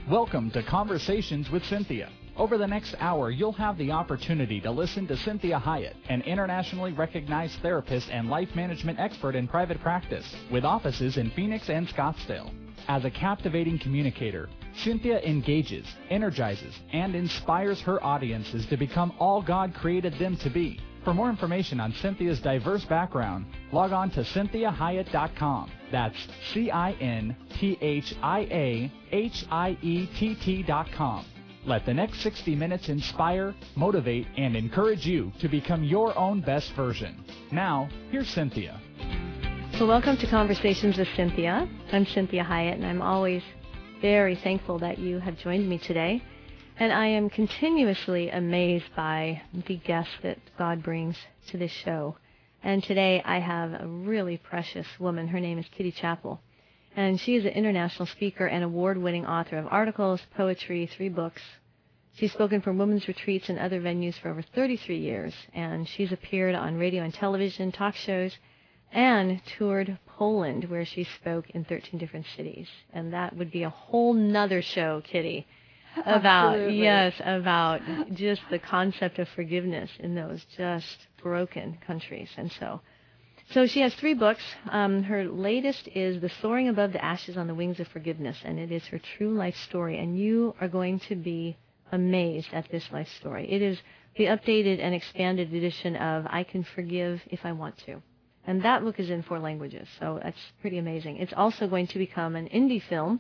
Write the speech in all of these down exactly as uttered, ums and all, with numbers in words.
Welcome to Conversations with Cynthia. Over the next hour, you'll have the opportunity to listen to Cynthia Hyatt, an internationally recognized therapist and life management expert in private practice, with offices in Phoenix and Scottsdale. As a captivating communicator, Cynthia engages, energizes, and inspires her audiences to become all God created them to be. For more information on Cynthia's diverse background, log on to cynthia hyatt dot com. That's C I N T H I A H I E T T dot com. Let the next sixty minutes inspire, motivate, and encourage you to become your own best version. Now, here's Cynthia. Well, welcome to Conversations with Cynthia. I'm Cynthia Hyatt, and I'm always very thankful that you have joined me today. And I am continuously amazed by the guests that God brings to this show. And today I have a really precious woman. Her name is Kitty Chappell. And she is an international speaker and award-winning author of articles, poetry, three books. She's spoken for women's retreats and other venues for over thirty-three years. And she's appeared on radio and television, talk shows, and toured Poland, where she spoke in thirteen different cities. And that would be a whole nother show, Kitty. About, Absolutely. yes, about just the concept of forgiveness in those just broken countries. And so, so she has three books. Um, her latest is The Soaring Above the Ashes on the Wings of Forgiveness, and it is her true life story. And you are going to be amazed at this life story. It is the updated and expanded edition of I Can Forgive If I Want To. And that book is in four languages, so that's pretty amazing. It's also going to become an indie film.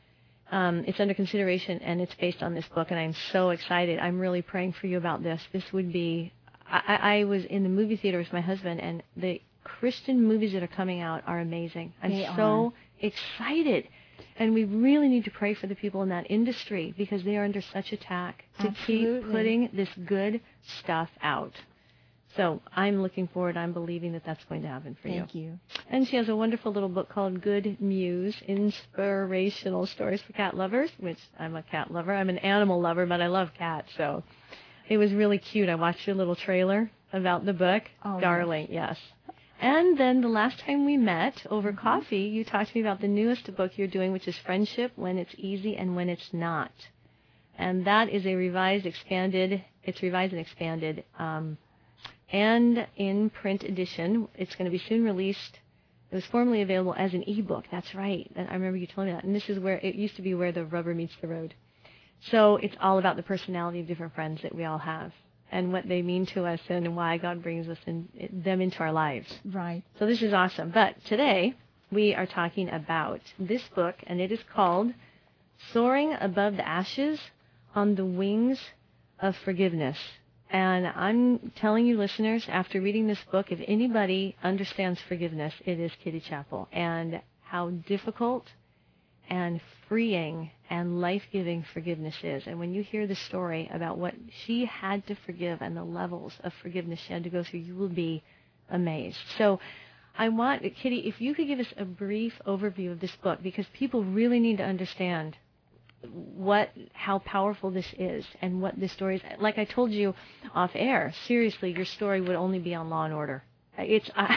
Um, it's under consideration, and it's based on this book, and I'm so excited. I'm really praying for you about this. This would be, I, I was in the movie theater with my husband, and the Christian movies that are coming out are amazing. I'm They so are. excited, and we really need to pray for the people in that industry because they are under such attack to Absolutely. keep putting this good stuff out. So I'm looking forward. I'm believing that that's going to happen for you. Thank you. And she has a wonderful little book called Good Muse, Inspirational Stories for Cat Lovers, which I'm a cat lover. I'm an animal lover, but I love cats. So it was really cute. I watched your little trailer about the book. Oh, Darling, yes. And then the last time we met over Mm-hmm. coffee, you talked to me about the newest book you're doing, which is Friendship, When It's Easy and When It's Not. And that is a revised, expanded, it's revised and expanded, um, and in print edition. It's going to be soon released. It was formerly available as an e-book. That's right. I remember you telling me that. And this is where it used to be where the rubber meets the road. So it's all about the personality of different friends that we all have and what they mean to us and why God brings us in, them into our lives. Right. So this is awesome. But today we are talking about this book, and it is called Soaring Above the Ashes on the Wings of Forgiveness. And I'm telling you, listeners, after reading this book, if anybody understands forgiveness, it is Kitty Chappell, and how difficult and freeing and life-giving forgiveness is. And when you hear the story about what she had to forgive and the levels of forgiveness she had to go through, you will be amazed. So I want, Kitty, if you could give us a brief overview of this book, because people really need to understand what, how powerful this is and what this story is. Like I told you off air, seriously, your story would only be on Law and Order. It's, I,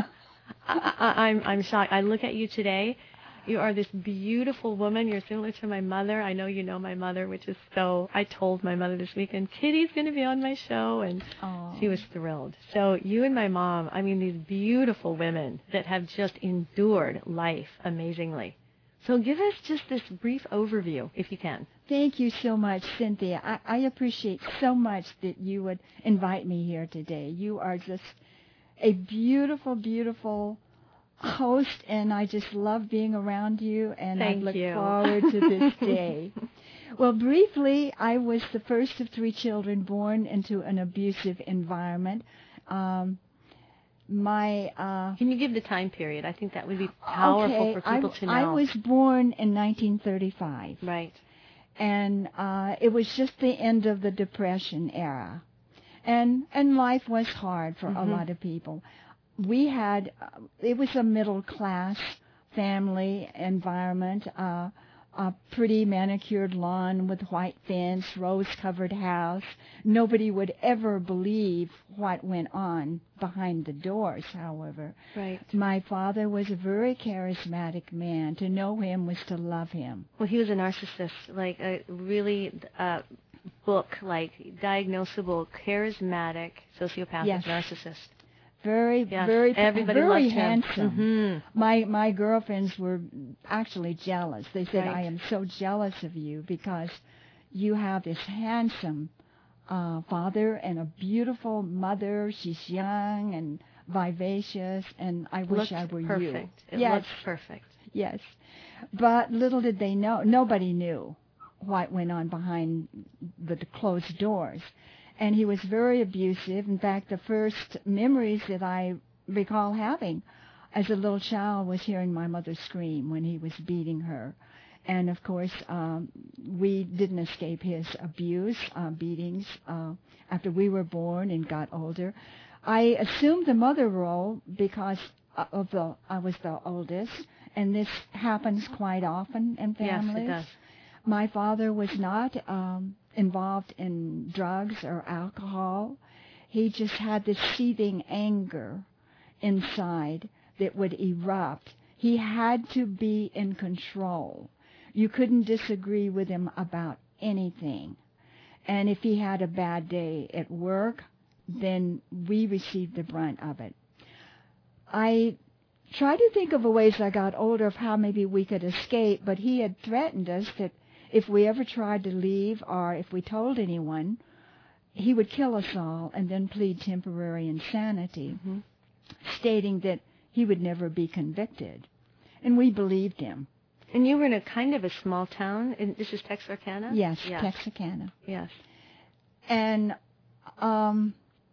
I, I, I'm, I'm shocked. I look at you today. You are this beautiful woman. You're similar to my mother. I know you know my mother, which is so, I told my mother this weekend, Kitty's going to be on my show, and Aww. She was thrilled. So you and my mom, I mean, these beautiful women that have just endured life amazingly. So give us just this brief overview, if you can. Thank you so much, Cynthia. I, I appreciate so much that you would invite me here today. You are just a beautiful, beautiful host, and I just love being around you, and Thank I look you. forward to this day. Well, briefly, I was the first of three children born into an abusive environment. Um, my uh, Can you give the time period? I think that would be powerful okay, for people I, to know. I was born in nineteen thirty-five. Right. And uh, it was just the end of the Depression era. And and life was hard for Mm-hmm. a lot of people. We had, uh, it was a middle-class family environment. Uh, a pretty manicured lawn with white fence, rose-covered house. Nobody would ever believe what went on behind the doors, however. Right. My father was a very charismatic man. To know him was to love him. Well, he was a narcissist, like a really uh, book, like diagnosable, charismatic, sociopathic Yes. narcissist. Very, Yes. very, Everybody very loved him. handsome. Mm-hmm. My my girlfriends were actually jealous. They said, Right. "I am so jealous of you because you have this handsome uh, father and a beautiful mother. She's young and vivacious, and I wish Looked I were perfect. you." It yes, looked perfect. yes. But little did they know, nobody knew what went on behind the closed doors. And he was very abusive. In fact, the first memories that I recall having as a little child was hearing my mother scream when he was beating her. And, of course, um, we didn't escape his abuse, uh, beatings, uh, after we were born and got older. I assumed the mother role because of the I was the oldest, and this happens quite often in families. Yes, it does. My father was not um, involved in drugs or alcohol. He just had this seething anger inside that would erupt. He had to be in control. You couldn't disagree with him about anything. And if he had a bad day at work, then we received the brunt of it. I tried to think of a ways as I got older of how maybe we could escape, but he had threatened us that if we ever tried to leave or if we told anyone, he would kill us all and then plead temporary insanity, Mm-hmm. stating that he would never be convicted. And we believed him. And you were in a kind of a small town. And this is Texarkana? Yes, yes. Texarkana. Yes. And um,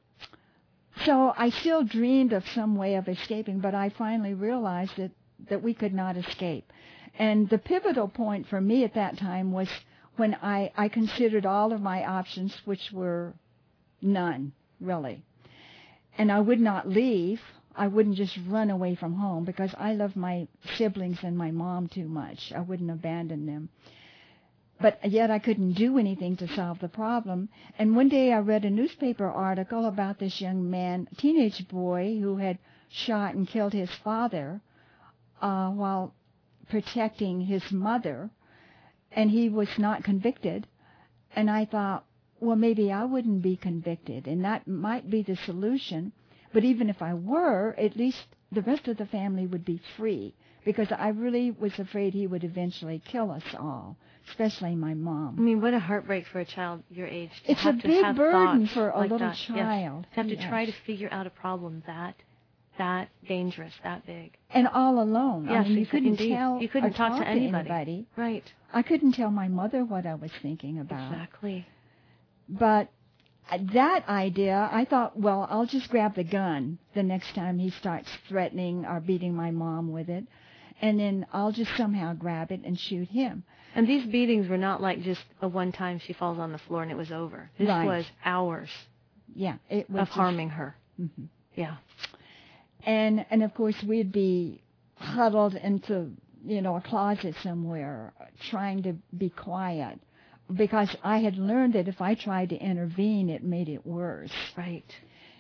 so I still dreamed of some way of escaping, but I finally realized that, that we could not escape. And the pivotal point for me at that time was when I, I considered all of my options, which were none, really. And I would not leave. I wouldn't just run away from home because I love my siblings and my mom too much. I wouldn't abandon them. But yet I couldn't do anything to solve the problem. And one day I read a newspaper article about this young man, teenage boy, who had shot and killed his father uh, while protecting his mother, and he was not convicted. And I thought, well, maybe I wouldn't be convicted, and that might be the solution. But even if I were, at least the rest of the family would be free, because I really was afraid he would eventually kill us all, especially my mom. I mean, what a heartbreak for a child your age. To It's have a to big have burden thoughts for a like little that. child. Yes. To have to Yes. try to figure out a problem that that dangerous, that big. And all alone. Yes, I mean, you couldn't indeed. tell You couldn't or talk talk to anybody. anybody. Right. I couldn't tell my mother what I was thinking about. Exactly. But that idea, I thought, well, I'll just grab the gun the next time he starts threatening or beating my mom with it, and then I'll just somehow grab it and shoot him. And these beatings were not like just a one time she falls on the floor and it was over. This Right. was hours Yeah, it was of just- harming her. Mhm. Yeah. And and of course we'd be huddled into, you know, a closet somewhere, trying to be quiet, because I had learned that if I tried to intervene, it made it worse. Right.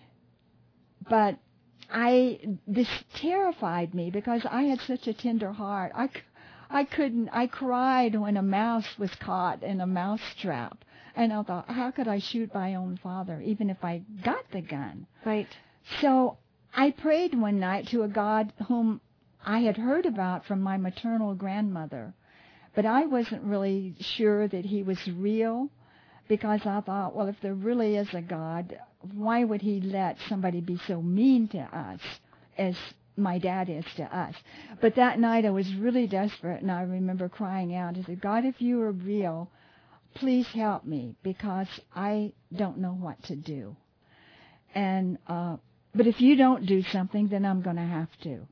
But I this terrified me because I had such a tender heart. I, I couldn't. I cried when a mouse was caught in a mouse trap, and I thought, how could I shoot my own father, even if I got the gun? Right. So I prayed one night to a God whom I had heard about from my maternal grandmother, but I wasn't really sure that he was real, because I thought, well, if there really is a God, why would he let somebody be so mean to us as my dad is to us? But that night I was really desperate, and I remember crying out, I said, God, if you are real, please help me, because I don't know what to do. And uh, but if you don't do something, then I'm going to have to.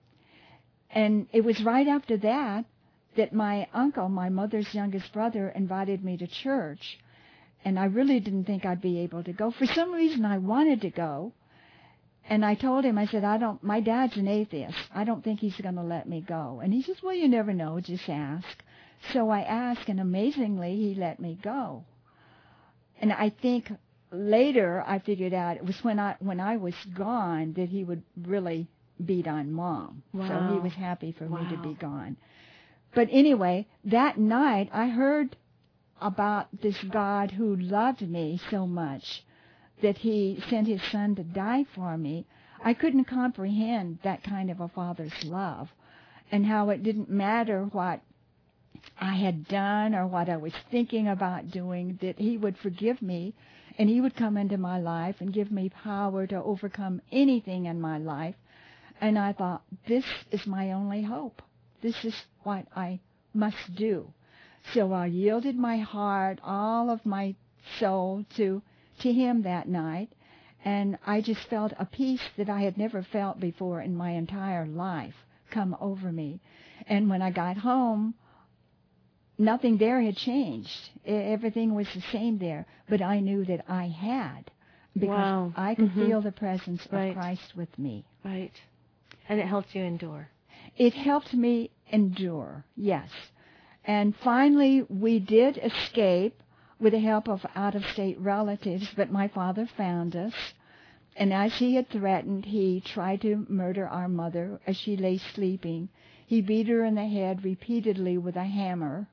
And it was right after that that my uncle, my mother's youngest brother, invited me to church. And I really didn't think I'd be able to go. For some reason, I wanted to go. And I told him, I said, I don't, my dad's an atheist. I don't think he's going to let me go. And he says, well, you never know, just ask. So I asked, and amazingly, he let me go. And I think later I figured out it was when I when I was gone that he would really beat on Mom. Wow. So he was happy for Wow. me to be gone. But anyway, that night I heard about this God who loved me so much that he sent his son to die for me. I couldn't comprehend that kind of a father's love, and how it didn't matter what I had done or what I was thinking about doing, that he would forgive me and he would come into my life and give me power to overcome anything in my life. And I thought, this is my only hope. This is what I must do. So I yielded my heart, all of my soul to to him that night, and I just felt a peace that I had never felt before in my entire life come over me. And when I got home, nothing there had changed. Everything was the same there, but I knew that I had, because wow. I could mm-hmm. feel the presence right. of Christ with me. Right. And it helped you endure. It helped me endure, yes. And finally, we did escape with the help of out-of-state relatives, but my father found us. And as he had threatened, he tried to murder our mother as she lay sleeping. He beat her in the head repeatedly with a hammer,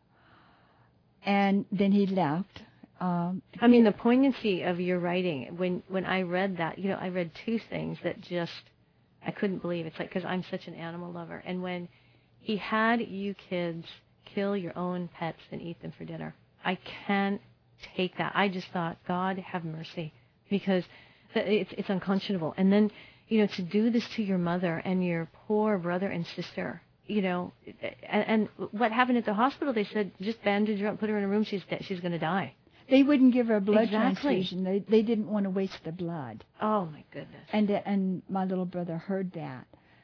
and then he left. Um, I mean, the poignancy of your writing, when, when I read that, you know, I read two things that just, I couldn't believe. It's like, because I'm such an animal lover. And when he had you kids kill your own pets and eat them for dinner, I can't take that. I just thought, God have mercy, because it's, it's unconscionable. And then, you know, to do this to your mother and your poor brother and sister, you know, and, and what happened at the hospital, they said, just bandage her up, put her in a room, she's dead, she's going to die. They wouldn't give her a blood exactly. transfusion. They they didn't want to waste the blood. Oh, my goodness. And and my little brother heard that.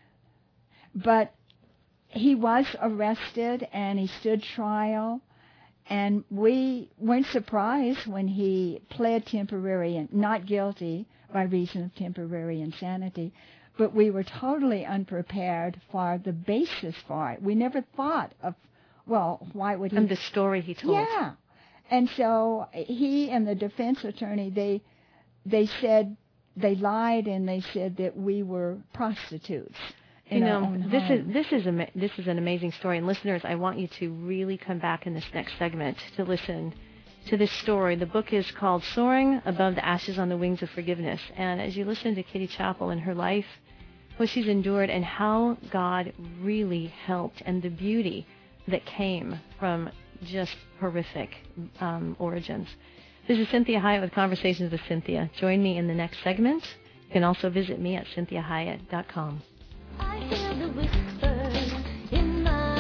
But he was arrested, and he stood trial, and we weren't surprised when he pled temporary and not guilty by reason of temporary insanity. But we were totally unprepared for the basis for it. We never thought of, well, why would he... And the story he told. Yeah. And so he and the defense attorney, they they said, they lied, and they said that we were prostitutes. You know, this home. is this is a this is an amazing story, and listeners, I want you to really come back in this next segment to listen to this story. The book is called "Soaring Above the Ashes on the Wings of Forgiveness," and as you listen to Kitty Chappell and her life, what she's endured, and how God really helped, and the beauty that came from just horrific um, origins. This is Cynthia Hiett with Conversations with Cynthia. Join me in the next segment. You can also visit me at cynthia hiett dot com. I hear the whispers in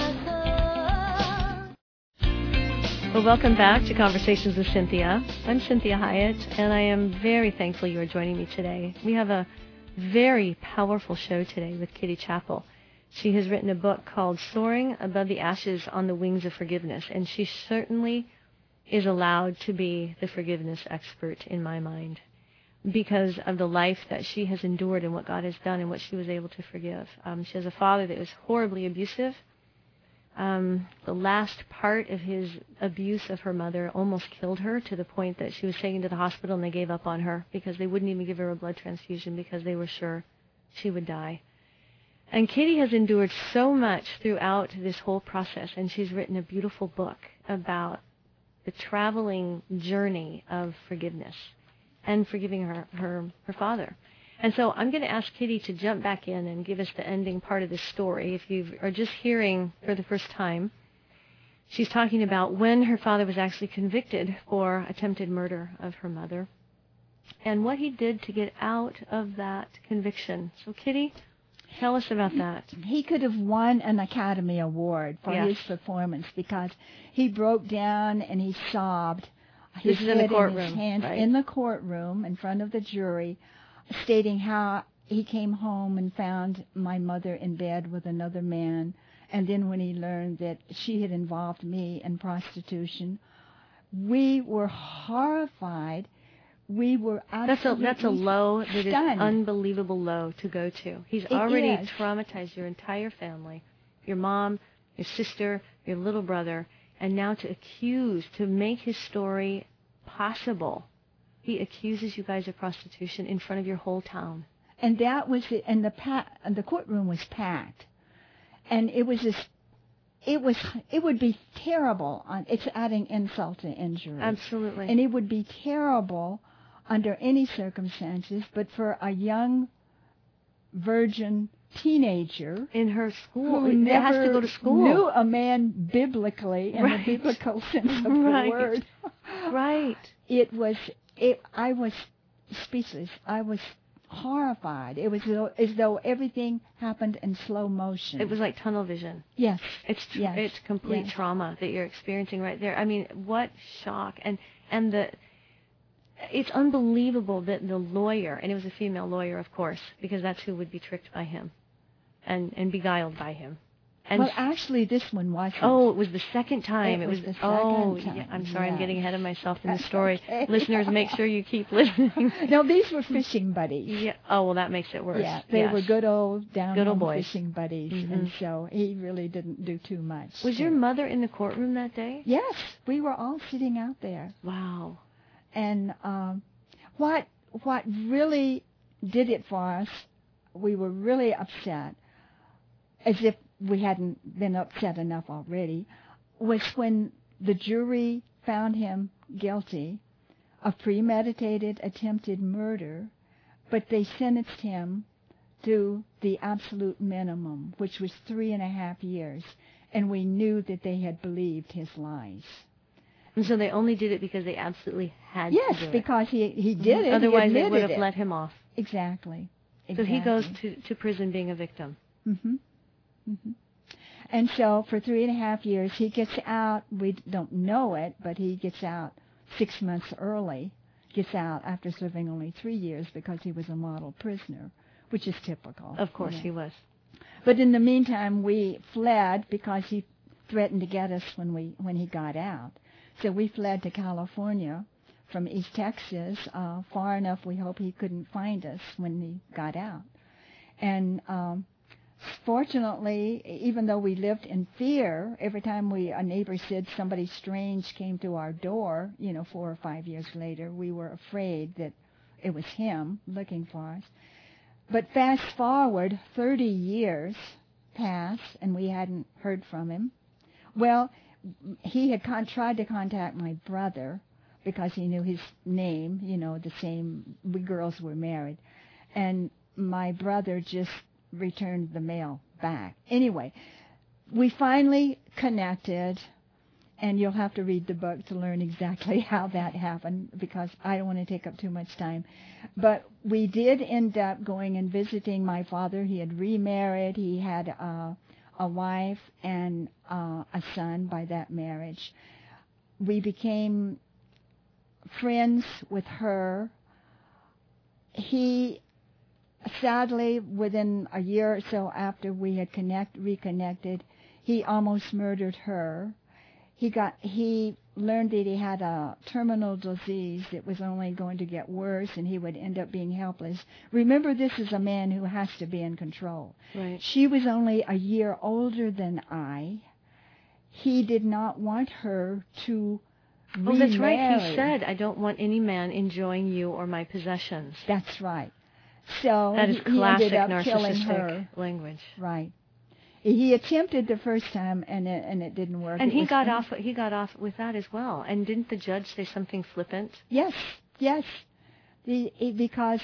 my soul. Well, welcome back to Conversations with Cynthia. I'm Cynthia Hiett, and I am very thankful you are joining me today. We have a very powerful show today with Kitty Chappell. She has written a book called Soaring Above the Ashes on the Wings of Forgiveness, and she certainly is allowed to be the forgiveness expert in my mind, because of the life that she has endured and what God has done and what she was able to forgive. Um, she has a father that was horribly abusive. Um, the last part of his abuse of her mother almost killed her, to the point that she was taken to the hospital and they gave up on her because they wouldn't even give her a blood transfusion because they were sure she would die. And Kitty has endured so much throughout this whole process, and she's written a beautiful book about the traveling journey of forgiveness and forgiving her, her, her father. And so I'm going to ask Kitty to jump back in and give us the ending part of this story. If you are just hearing for the first time, she's talking about when her father was actually convicted for attempted murder of her mother and what he did to get out of that conviction. So, Kitty, tell us about that. He could have won an Academy Award for yes. his performance, because he broke down and he sobbed. His This is in the head courtroom, in his hands, right? in the courtroom in front of the jury, stating how he came home and found my mother in bed with another man, and then when he learned that she had involved me in prostitution, we were horrified. We were That's a, absolutely that's a low that is stunned. unbelievable low to go to. He's It already is. traumatized your entire family, your mom, your sister, your little brother, And now to accuse, to make his story possible, he accuses you guys of prostitution in front of your whole town. And that was it. And the pa- and the courtroom was packed, and it was this. It was. It would be terrible. On it's adding insult to injury. Absolutely. And it would be terrible under any circumstances, but for a young virgin teenager in her school, who it never has to go to school, knew a man biblically in right. the biblical sense of right. the word. Right. It was. It. I was speechless. I was horrified. It was as though, as though everything happened in slow motion. It was like tunnel vision. Yes. It's tr- yes. it's complete yes. trauma that you're experiencing right there. I mean, what shock. And and the it's unbelievable that the lawyer, and it was a female lawyer, of course, because that's who would be tricked by him and and beguiled by him. And well, actually, this one wasn't. Oh, it was the second time. It It was was, the second oh, time. Yeah, I'm sorry, I'm Yes. getting ahead of myself in the That's story. okay. Listeners, make sure you keep listening. No, these were fishing buddies. Yeah. Oh, well, that makes it worse. Yeah, they Yes. were good old down Good old home boys. fishing buddies, Mhm. and so he really didn't do too much. Was your there. mother in the courtroom that day? Yes, we were all sitting out there, Wow. and um, what what really did it for us, we were really upset, as if we hadn't been upset enough already, was when the jury found him guilty of premeditated attempted murder, but they sentenced him to the absolute minimum, which was three and a half years, and we knew that they had believed his lies. And so they only did it because they absolutely had Yes, to do because he he it. did it. Otherwise, he they would admitted have it. let him off. Exactly. So he goes Exactly. to, to prison being a victim. Mhm. Mhm. And so for three and a half years, he gets out. We don't know it, but he gets out six months early. Gets out after serving only three years because he was a model prisoner, which is typical. Of course you know. he was. But in the meantime, we fled because he threatened to get us when we when he got out. So we fled to California from East Texas, uh, far enough we hope he couldn't find us when he got out. And um, fortunately, even though we lived in fear, every time we a neighbor said somebody strange came to our door, you know, four or five years later, we were afraid that it was him looking for us. But fast forward, thirty years pass, and we hadn't heard from him. Well, he had con- tried to contact my brother because he knew his name, you know, the same, we girls were married. And my brother just returned the mail back. Anyway, we finally connected, and you'll have to read the book to learn exactly how that happened because I don't want to take up too much time. But we did end up going and visiting my father. He had remarried. He had uh, a wife and uh, a son by that marriage. We became friends with her. He, sadly, within a year or so after we had connect, reconnected, he almost murdered her. He got he learned that he had a terminal disease that was only going to get worse, and he would end up being helpless. Remember, this is a man who has to be in control. Right. She was only a year older than I. He did not want her to Oh, that's right. remarry. He said, I don't want any man enjoying you or my possessions. That's right. So That is he, he classic ended up killing narcissistic her. language. Right. He attempted the first time, and it, and it didn't work. And It he was got un- off. He got off with that as well. And didn't the judge say something flippant? Yes, yes. The, it- because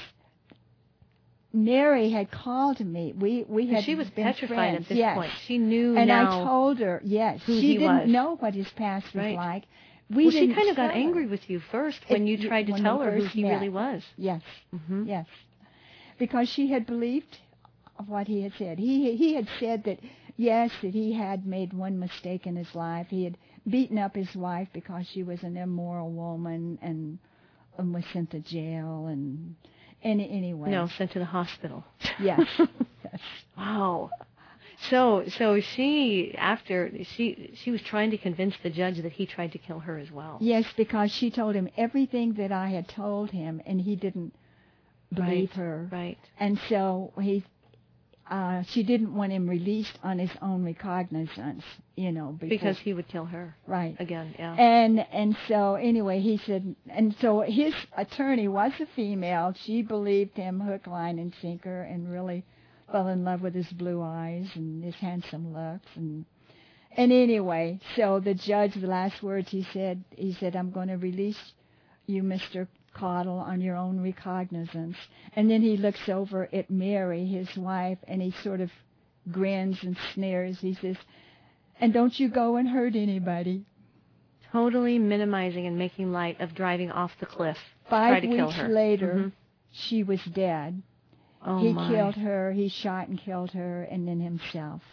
Mary had called me. We we And had she was been petrified friends. at this yes. point. She knew And now. I told her, yes, who she he didn't was. know what his past was Right. like. We well, she didn't kind of got tell her. angry with you first when It- you tried to when tell we her who first he met. really was. Yes, Mm-hmm. yes, because she had believed of what he had said. He he had said that yes, that he had made one mistake in his life. He had beaten up his wife because she was an immoral woman and, and was sent to jail and any anyway. No, sent to the hospital. Yes. yes. Wow. So, so she after she she was trying to convince the judge that he tried to kill her as well. Yes, because she told him everything that I had told him, and he didn't believe Right, her. Right. And so he, uh, she didn't want him released on his own recognizance, you know. Before, Because he would kill her. Right. Again, yeah. And and so anyway, he said, and so his attorney was a female. She believed him hook, line, and sinker, and really fell in love with his blue eyes and his handsome looks. And and anyway, so the judge, the last words he said, he said, I'm going to release you, Mister Caudle, on your own recognizance. And then he looks over at Mary, his wife, and he sort of grins and sneers. He says, and don't you go and hurt anybody. Totally minimizing and making light of driving off the cliff. Five Try to kill weeks her. later, Mm-hmm. she was dead. Oh, he my. killed her, he shot and killed her, and then himself.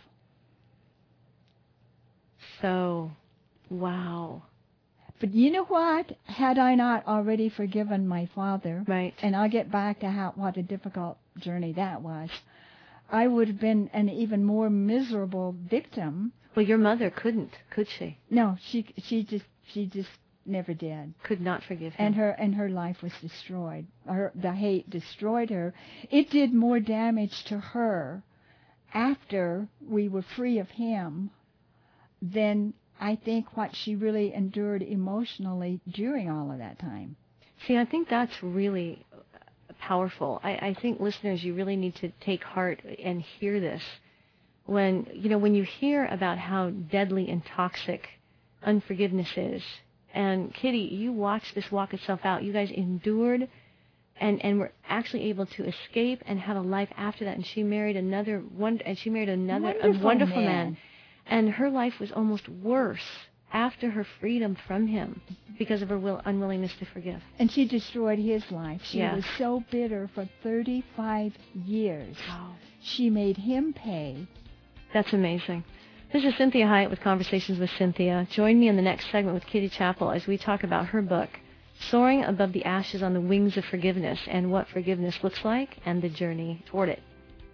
So, wow. But you know what? Had I not already forgiven my father, Right. and I'll get back to how what a difficult journey that was, I would have been an even more miserable victim. Well, your mother couldn't, could she? No, she she just she just never did. Could not forgive him. And her and her life was destroyed. Her the hate destroyed her. It did more damage to her after we were free of him than I think what she really endured emotionally during all of that time. See, I think that's really powerful. I, I think, listeners, you really need to take heart and hear this. When, you know, when you hear about how deadly and toxic unforgiveness is, and Kitty, you watched this walk itself out. You guys endured and, and were actually able to escape and have a life after that. And she married another one, and she married another Wonderful a wonderful man. man. And her life was almost worse after her freedom from him because of her will, unwillingness to forgive. And she destroyed his life. She Yeah. was so bitter for thirty-five years. Wow. She made him pay. That's amazing. This is Cynthia Hiett with Conversations with Cynthia. Join me in the next segment with Kitty Chappell as we talk about her book, Soaring Above the Ashes on the Wings of Forgiveness, and what forgiveness looks like and the journey toward it.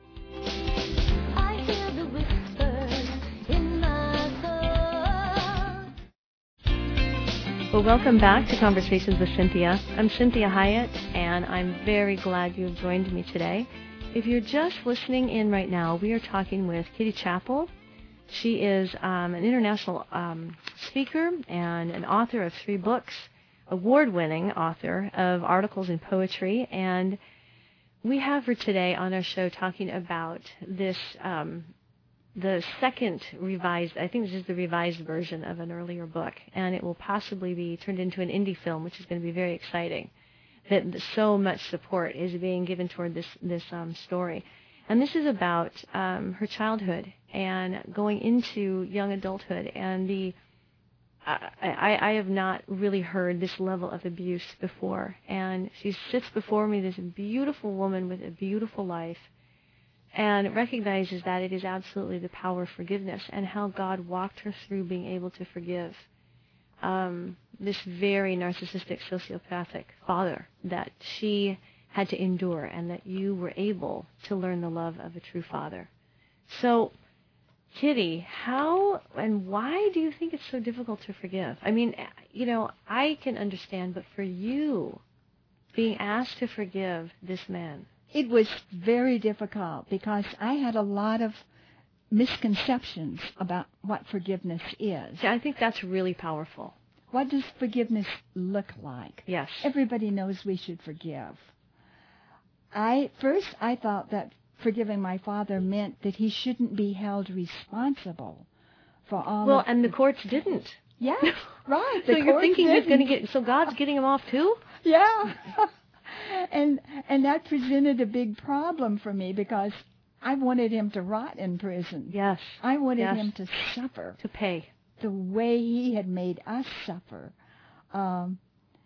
I hear the whispers in my soul. Well, welcome back to Conversations with Cynthia. I'm Cynthia Hiett, and I'm very glad you have joined me today. If you're just listening in right now, we are talking with Kitty Chappell. She is um, an international um, speaker and an author of three books, award-winning author of articles in poetry, and we have her today on our show talking about this, um, the second revised, I think this is the revised version of an earlier book, and it will possibly be turned into an indie film, which is going to be very exciting, that so much support is being given toward this, this um, story. And this is about um, her childhood and going into young adulthood. And the I, I, I have not really heard this level of abuse before. And she sits before me, this beautiful woman with a beautiful life, and recognizes that it is absolutely the power of forgiveness and how God walked her through being able to forgive um, this very narcissistic, sociopathic father that she had to endure, and that you were able to learn the love of a true father. So, Kitty, how and why do you think it's so difficult to forgive? I mean, you know, I can understand, but for you, being asked to forgive this man. It was very difficult because I had a lot of misconceptions about what forgiveness is. See, I think that's really powerful. What does forgiveness look like? Yes. Everybody knows we should forgive. I first I thought that forgiving my father meant that he shouldn't be held responsible for all. Well, of and the courts didn't. Yeah, right. So the you're courts thinking he's going to didn't. get? So God's getting him off too? Yeah, and and that presented a big problem for me because I wanted him to rot in prison. Yes. I wanted Yes. him to suffer To pay. the way he had made us suffer. Um,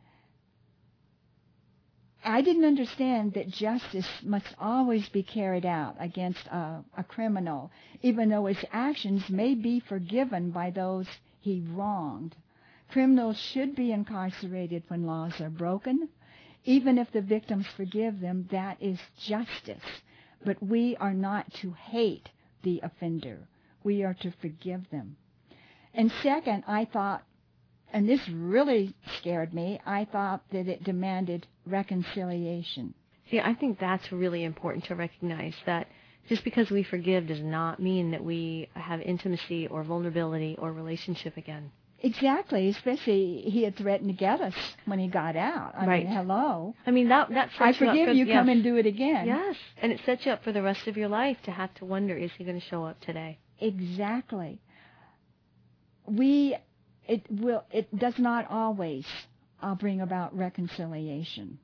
I didn't understand that justice must always be carried out against a, a criminal, even though his actions may be forgiven by those he wronged. Criminals should be incarcerated when laws are broken. Even if the victims forgive them, that is justice. But we are not to hate the offender. We are to forgive them. And second, I thought, and this really scared me, I thought that it demanded reconciliation. See, I think that's really important to recognize, that Just because we forgive does not mean that we have intimacy or vulnerability or relationship again. Exactly, especially he had threatened to get us when he got out. I Right. mean, hello. I mean, that that sets I you up forgive for, you, yes. come and do it again. Yes, and it sets you up for the rest of your life to have to wonder, is he going to show up today? Exactly. We, it will, it does not always uh, bring about reconciliation.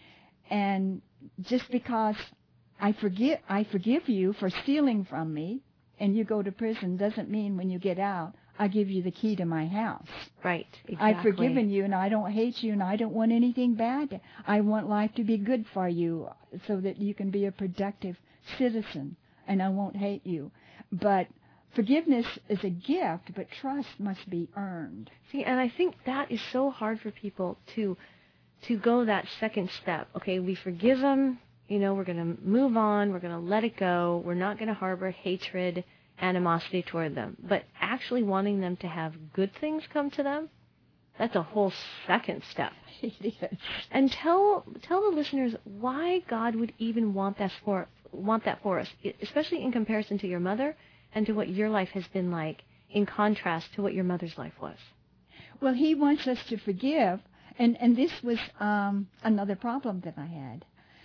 And just because I forgive, I forgive you for stealing from me, and you go to prison, doesn't mean when you get out, I give you the key to my house. Right, exactly. I've forgiven you, and I don't hate you, and I don't want anything bad. I want life to be good for you so that you can be a productive citizen, and I won't hate you. But forgiveness is a gift, but trust must be earned. See, and I think that is so hard for people to to go that second step. Okay, we forgive them, you know, we're going to move on, we're going to let it go, we're not going to harbor hatred, animosity toward them. But actually wanting them to have good things come to them, that's a whole second step. It is. And tell tell the listeners why God would even want that for want that for us, especially in comparison to your mother and to what your life has been like, in contrast to what your mother's life was. Well, he wants us to forgive, and, and this was um, another problem that I had.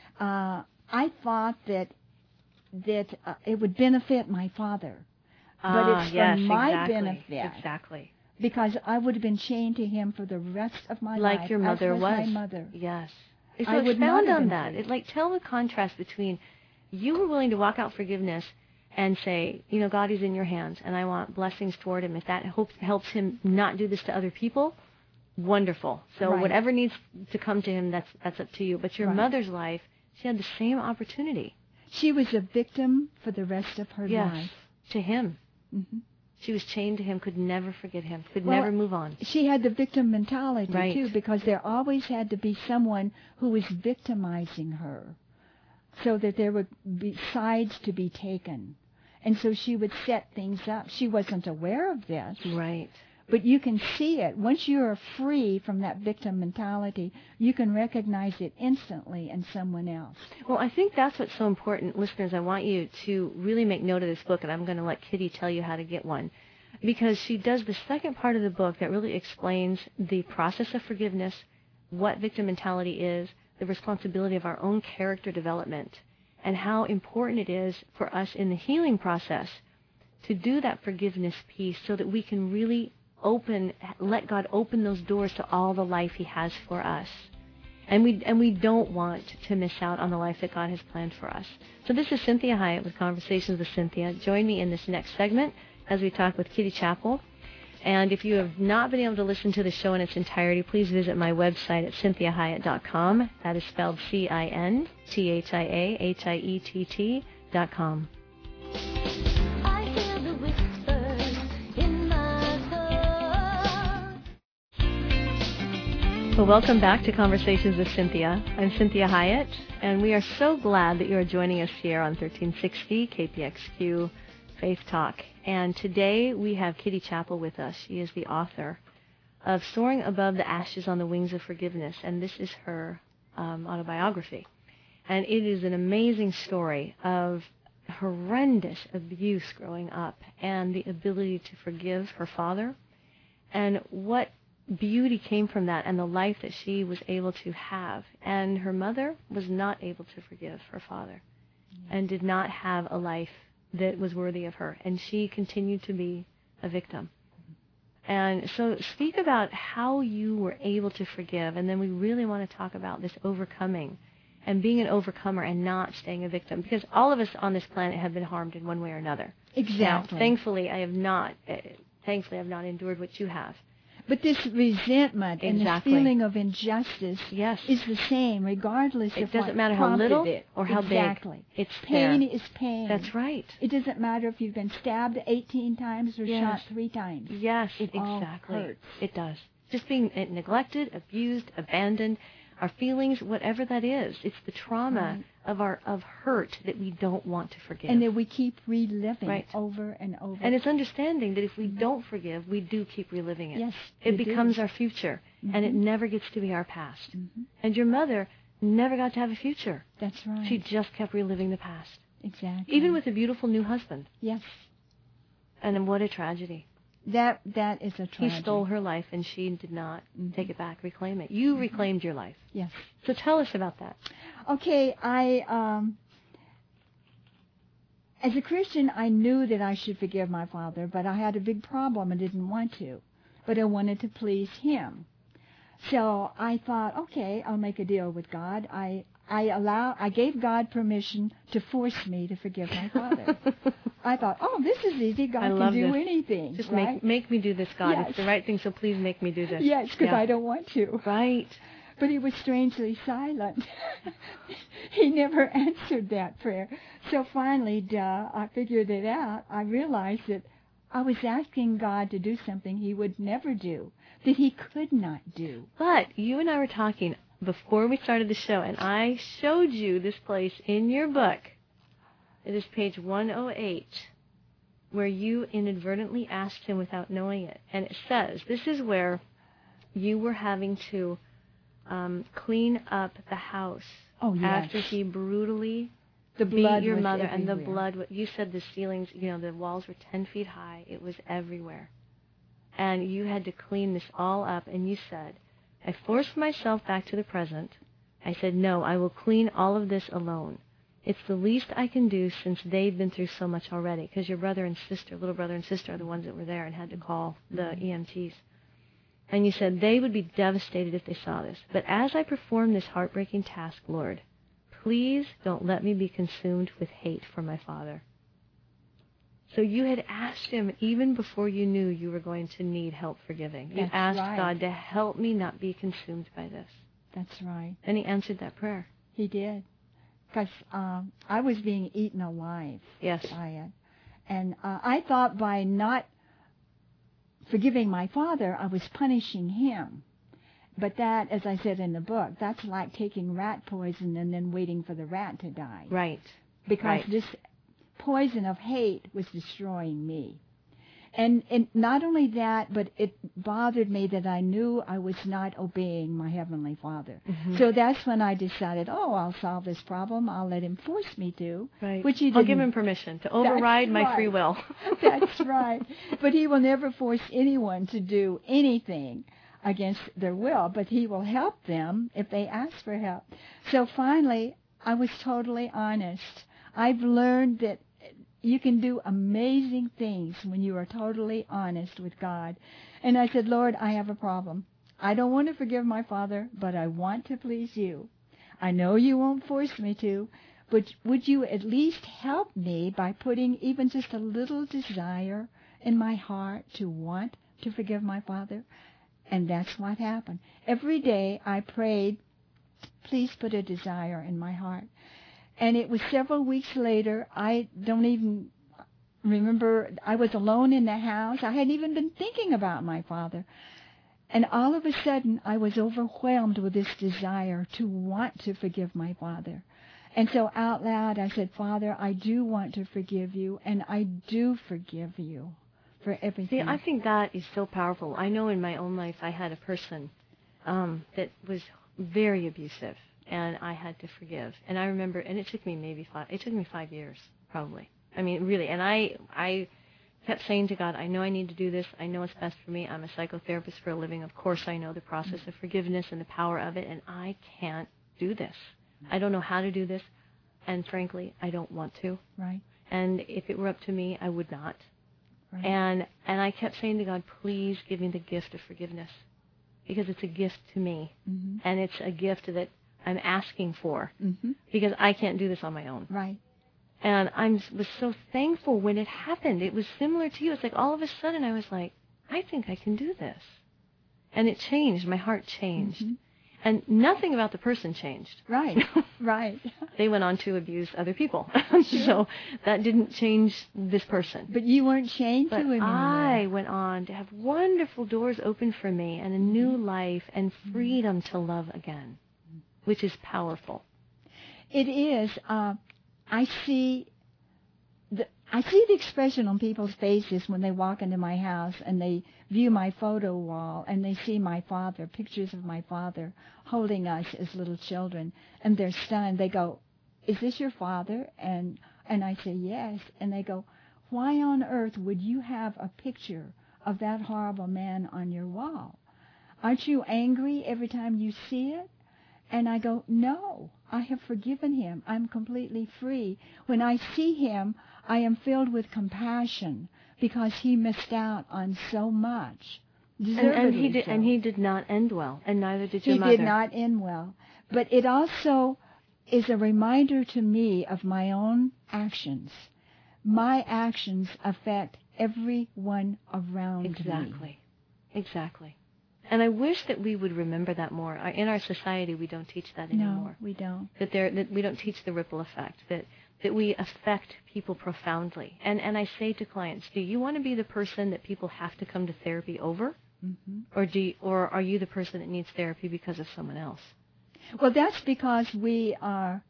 Uh, I thought that that uh, it would benefit my father, Ah, but it's yes, for my exactly, benefit. Exactly. Because I would have been chained to him for the rest of my Like life. your mother as was. was. my mother. Yes. So I would not expound have on been that. free. It, like, tell the contrast between you were willing to walk out forgiveness and say, you know, God is in your hands, and I want blessings toward him. If that helps, helps him not do this to other people, wonderful. So Right. whatever needs to come to him, that's that's up to you. But your Right. mother's life, she had the same opportunity. She was a victim for the rest of her Yes, life. to him. hmm She was chained to him, could never forget him, could Well, never move on. She had the victim mentality, Right. too, because there always had to be someone who was victimizing her so that there would be sides to be taken. And so she would set things up. She wasn't aware of this. Right. But you can see it. Once you are free from that victim mentality, you can recognize it instantly in someone else. Well, I think that's what's so important. Listeners, I want you to really make note of this book, and I'm going to let Kitty tell you how to get one. Because she does the second part of the book that really explains the process of forgiveness, what victim mentality is, the responsibility of our own character development, and how important it is for us in the healing process to do that forgiveness piece so that we can really open, let God open those doors to all the life he has for us. And we and we don't want to miss out on the life that God has planned for us. So this is Cynthia Hiett with Conversations with Cynthia. Join me in this next segment as we talk with Kitty Chappell. And if you have not been able to listen to the show in its entirety, please visit my website at cynthia hiett dot com. That is spelled C I N T H I A H I E T T dot com. I hear the whispers in my thoughts. Well, welcome back to Conversations with Cynthia. I'm Cynthia Hiett, and we are so glad that you are joining us here on thirteen sixty K P X Q Faith Talk. And today we have Kitty Chappell with us. She is the author of Soaring Above the Ashes on the Wings of Forgiveness, and this is her um, autobiography. And it is an amazing story of horrendous abuse growing up and the ability to forgive her father, and what beauty came from that and the life that she was able to have. And her mother was not able to forgive her father and did not have a life that was worthy of her, and she continued to be a victim. And so speak about how you were able to forgive, and then we really want to talk about this overcoming and being an overcomer and not staying a victim, because all of us on this planet have been harmed in one way or another. Exactly. Now, thankfully, I have not. Uh, thankfully, I've not endured what you have. But this resentment and this Exactly. feeling of injustice Yes. is the same, regardless It of doesn't what matter how prompted little it. or how big. Exactly. It's pain there. is pain. That's right. It doesn't matter if you've been stabbed eighteen times or Yes. shot three times. Yes, It all exactly. hurts. It does. Just being neglected, abused, abandoned, our feelings, whatever that is, it's the trauma Right. of our of hurt that we don't want to forgive. And that we keep reliving Right. over and over. And it's understanding that if we don't forgive, we do keep reliving it. Yes, It we do. becomes our future, and it Mhm. never gets to be our past. Mhm. And your mother never got to have a future. That's right. She just kept reliving the past. Exactly. Even with a beautiful new husband. Yes. And then what a tragedy. That That is a tragedy. He stole her life, and she did not Mhm. take it back, reclaim it. You Mhm. reclaimed your life. Yes. So tell us about that. Okay, I, um, as a Christian, I knew that I should forgive my father, but I had a big problem and didn't want to. But I wanted to please him. So I thought, okay, I'll make a deal with God. I I allow I gave God permission to force me to forgive my father. I thought, oh, this is easy. God I can love do this. anything. Just right? make make me do this, God. Yes. It's the right thing, so please make me do this. Yes, because Yeah. I don't want to. Right. But he was strangely silent. He never answered that prayer. So finally, duh, I figured it out. I realized that I was asking God to do something he would never do, that he could not do. But you and I were talking before we started the show, and I showed you this place in your book. It is page one oh eight, where you inadvertently asked him without knowing it. And it says, this is where you were having to um, clean up the house Oh, yes. after he brutally The beat blood your was mother, and the everywhere. blood, you said the ceilings, you know, the walls were ten feet high. It was everywhere. And you had to clean this all up, and you said, I forced myself back to the present. I said, no, I will clean all of this alone. It's the least I can do since they've been through so much already, because your brother and sister, little brother and sister, are the ones that were there and had to call the E M Ts. And you said they would be devastated if they saw this. But as I perform this heartbreaking task, Lord, please don't let me be consumed with hate for my father. So you had asked him even before you knew you were going to need help forgiving. You That's asked right. God to help me not be consumed by this. That's right. And he answered that prayer. He did. Because um, I was being eaten alive Yes. by it. And uh, I thought by not forgiving my father, I was punishing him. But that, as I said in the book, that's like taking rat poison and then waiting for the rat to die. Right. Because Right. this poison of hate was destroying me. And, and not only that, but it bothered me that I knew I was not obeying my Heavenly Father. Mhm. So that's when I decided, oh, I'll solve this problem. I'll let him force me to. Right. Which he I'll give didn't. him permission to override That's my right. free will. That's right. But he will never force anyone to do anything against their will, but he will help them if they ask for help. So finally, I was totally honest. I've learned that you can do amazing things when you are totally honest with God. And I said, Lord, I have a problem. I don't want to forgive my father, but I want to please you. I know you won't force me to, but would you at least help me by putting even just a little desire in my heart to want to forgive my father? And that's what happened. Every day I prayed, please put a desire in my heart. And it was several weeks later, I don't even remember, I was alone in the house. I hadn't even been thinking about my father. And all of a sudden, I was overwhelmed with this desire to want to forgive my father. And so out loud, I said, Father, I do want to forgive you, and I do forgive you for everything. See, I think that is so powerful. I know in my own life I had a person um, that was very abusive, and I had to forgive. And I remember, and it took me maybe five, it took me five years, probably. I mean, really. And I, I kept saying to God, I know I need to do this. I know it's best for me. I'm a psychotherapist for a living. Of course, I know the process of forgiveness and the power of it, and I can't do this. I don't know how to do this, and frankly, I don't want to. Right. And if it were up to me, I would not. Right. And and I kept saying to God, please give me the gift of forgiveness, because it's a gift to me, Mm-hmm. and it's a gift that I'm asking for, Mm-hmm. because I can't do this on my own. Right. And I was so thankful when it happened. It was similar to you. It's like all of a sudden I was like, I think I can do this. And it changed. My heart changed. Mm-hmm. And nothing about the person changed. Right. Right. They went on to abuse other people. So that didn't change this person. But you weren't chained But to him I anymore. went on to have wonderful doors open for me and a new life and freedom to love again, which is powerful. It is. Uh, I see the I see the expression on people's faces when they walk into my house and they view my photo wall and they see my father, pictures of my father holding us as little children, and they're stunned. They go, "Is this your father?" And And I say, yes. And they go, why on earth would you have a picture of that horrible man on your wall? Aren't you angry every time you see it? And I go, no, I have forgiven him. I'm completely free. When I see him, I am filled with compassion because he missed out on so much. And, and he Deservedly did, so. and he did not end well, and neither did your He mother. did not end well. But it also is a reminder to me of my own actions. My actions affect everyone around me. Exactly. Exactly. And I wish that we would remember that more. I- In our society, we don't teach that No, anymore. we don't. That there, that we don't teach the ripple effect. That that we affect people profoundly. And and I say to clients, do you want to be the person that people have to come to therapy over, Mm-hmm. or do you, or are you the person that needs therapy because of someone else? Well, that's because we are.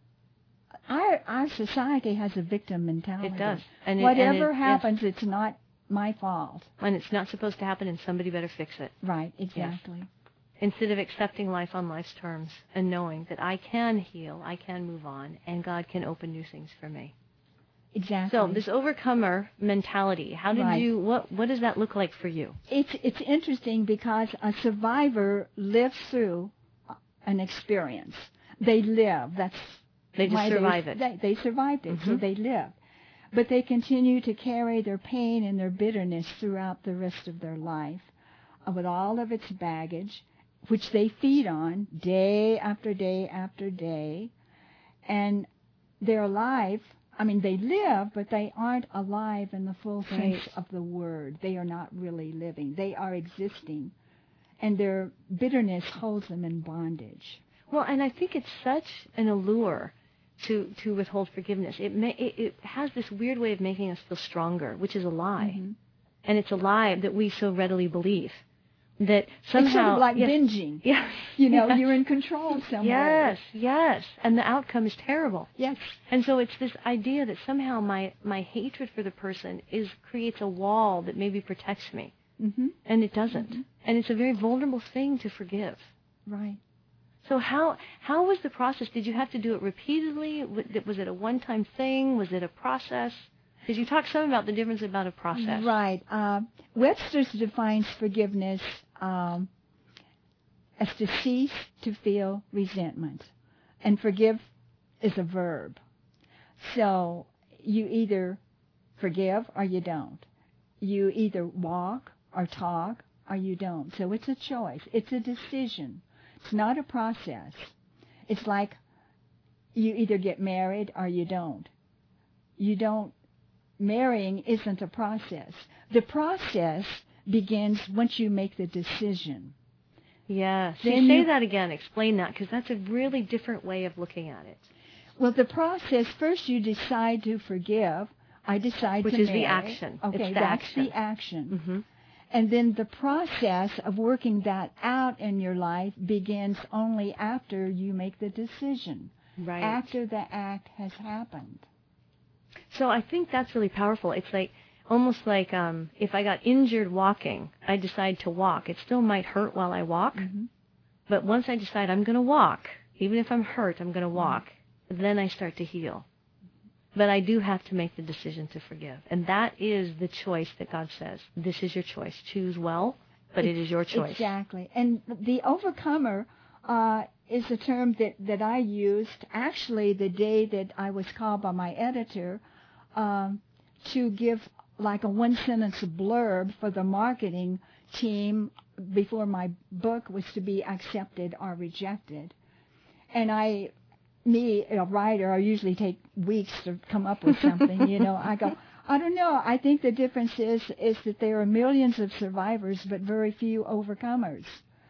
Our our society has a victim mentality. It does. And it, Whatever and it, happens, it's not my fault. and it's not supposed to happen, and somebody better fix it. Right. Exactly. Instead of accepting life on life's terms and knowing that I can heal, I can move on, and God can open new things for me. Exactly. So this overcomer mentality, how did Right. you, what what does that look like for you? It's it's interesting because a survivor lives through an experience. They live. That's They just why survive they, it. They, they survived it, so Mhm. they live. But they continue to carry their pain and their bitterness throughout the rest of their life, uh, with all of its baggage, which they feed on day after day after day. And they're alive. I mean, they live, but they aren't alive in the full sense Right. of the word. They are not really living. They are existing. And their bitterness holds them in bondage. Well, and I think it's such an allure to, to withhold forgiveness. It, may, it it has this weird way of making us feel stronger, which is a lie. Mhm. And it's a lie that we so readily believe. That It's sort somehow... of like yes, binging. yes, You know, yes, you're in control somewhere. Yes, yes. And the outcome is terrible. Yes. And so it's this idea that somehow my, my hatred for the person is creates a wall that maybe protects me. Mm-hmm. And it doesn't. Mhm. And it's a very vulnerable thing to forgive. Right. So how how was the process? Did you have to do it repeatedly? W- Was it a one-time thing? Was it a process? Because you talk some about the difference about a process. Right. Uh, Webster's defines forgiveness um, as to cease to feel resentment. And forgive is a verb. So you either forgive or you don't. You either walk or talk or you don't. So it's a choice. It's a decision. It's not a process. It's like you either get married or you don't. You don't. Marrying isn't a process. The process begins once you make the decision. Yes. Then you say you- that again. Explain that, because that's a really different way of looking at it. Well, the process, first you decide to forgive. I decide Which to is the marry. action. Okay, It's the that's action. the action. Mm-hmm. And then the process of working that out in your life begins only after you make the decision, Right. after the act has happened. So I think that's really powerful. It's like almost like um, if I got injured walking, I decide to walk. It still might hurt while I walk, Mhm. but once I decide I'm going to walk, even if I'm hurt, I'm going to walk, then I start to heal. But I do have to make the decision to forgive. And that is the choice that God says. This is your choice. Choose well, but it is your choice. Exactly. And the overcomer uh, is a term that, that I used actually the day that I was called by my editor um, to give like a one-sentence blurb for the marketing team before my book was to be accepted or rejected. And I, me, a writer, I usually take weeks to come up with something, you know. I go, I don't know. I think the difference is is that there are millions of survivors, but very few overcomers.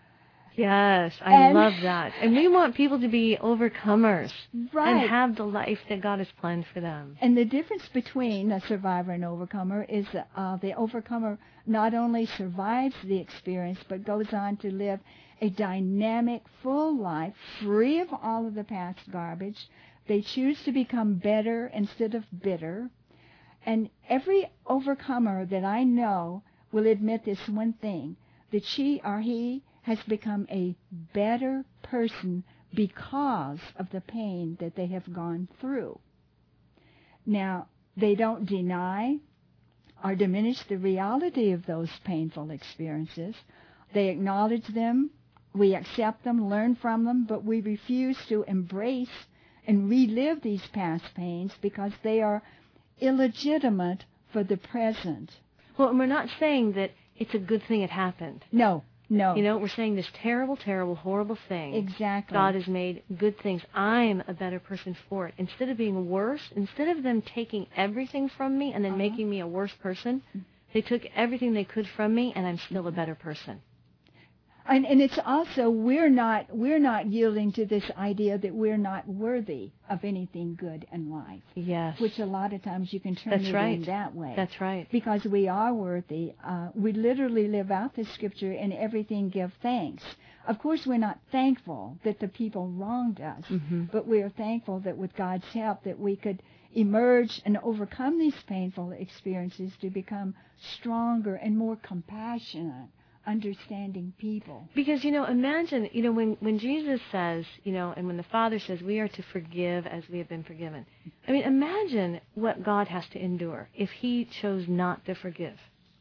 Yes, I And- love that. And we want people to be overcomers Right. and have the life that God has planned for them. And the difference between a survivor and overcomer is uh, the overcomer not only survives the experience, but goes on to live a dynamic, full life, free of all of the past garbage. They choose to become better instead of bitter. And every overcomer that I know will admit this one thing, that she or he has become a better person because of the pain that they have gone through. Now, they don't deny or diminish the reality of those painful experiences. They acknowledge them, we accept them, learn from them, but we refuse to embrace and relive these past pains because they are illegitimate for the present. Well, and we're not saying that it's a good thing it happened. No, no. You know, we're saying this terrible, terrible, horrible thing. Exactly. God has made good things. I'm a better person for it. Instead of being worse, instead of them taking everything from me and then Uh-huh. making me a worse person, they took everything they could from me, and I'm still a better person. And, and it's also, we're not we're not yielding to this idea that we're not worthy of anything good in life, Yes. which a lot of times you can turn That's it right. in that way. That's right. Because we are worthy. Uh, we literally live out the scripture, in everything give thanks. Of course, we're not thankful that the people wronged us, Mm-hmm. but we are thankful that with God's help that we could emerge and overcome these painful experiences to become stronger and more compassionate, understanding people. Because, you know, imagine, you know, when, when Jesus says, you know, and when the Father says we are to forgive as we have been forgiven. I mean, imagine what God has to endure if he chose not to forgive.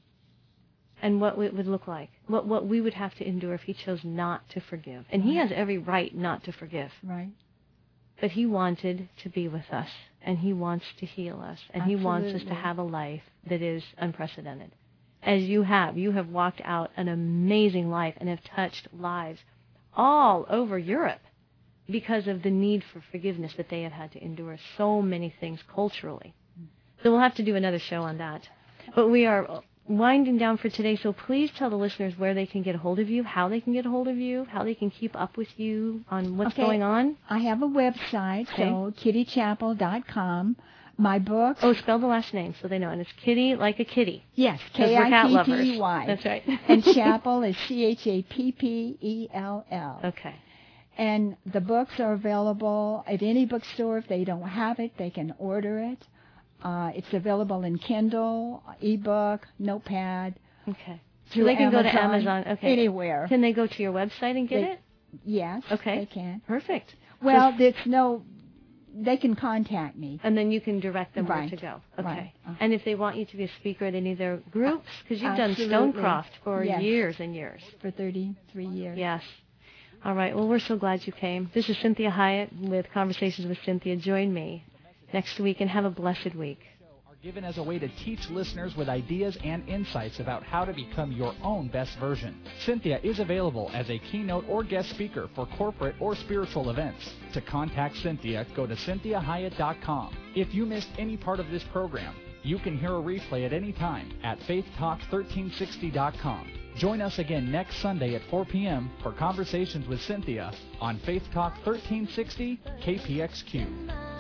And what it would look like. What what we would have to endure if he chose not to forgive. And he has every right not to forgive. Right. But he wanted to be with us. And he wants to heal us. And he wants us to Absolutely. have a life that is unprecedented. As you have. You have walked out an amazing life and have touched lives all over Europe because of the need for forgiveness that they have had to endure so many things culturally. So we'll have to do another show on that. But we are winding down for today, so please tell the listeners where they can get a hold of you, how they can get a hold of you, how they can keep up with you on what's Okay. going on. I have a website, Okay. so kitty chapel dot com. My books. Oh, spell the last name so they know. And it's Kitty like a kitty. Yes, 'Cause K we're cat I T lovers. T Y. That's right. And Chapel is C H A P P E L L. Okay. And the books are available at any bookstore. If they don't have it, they can order it. Uh, it's available in Kindle, ebook, notepad. Okay. So through they can go to Amazon, Amazon. Okay. Anywhere. Can they go to your website and get They- it? Yes, Okay. they can. Perfect. Well, there's no... They can contact me. And then you can direct them where Right. to go. Okay. Right. Uh-huh. And if they want you to be a speaker at any of their groups, because you've done Absolutely. Stonecroft for Yes. years and years. For thirty-three years. Yes. All right. Well, we're so glad you came. This is Cynthia Hiett with Conversations with Cynthia. Join me next week and have a blessed week. Are given as a way to teach listeners with ideas and insights about how to become your own best version. Cynthia is available as a keynote or guest speaker for corporate or spiritual events. To contact Cynthia, go to cynthia hiett dot com. If you missed any part of this program, you can hear a replay at any time at faith talk thirteen sixty dot com. Join us again next Sunday at four p.m. for Conversations with Cynthia on Faith Talk thirteen sixty K P X Q.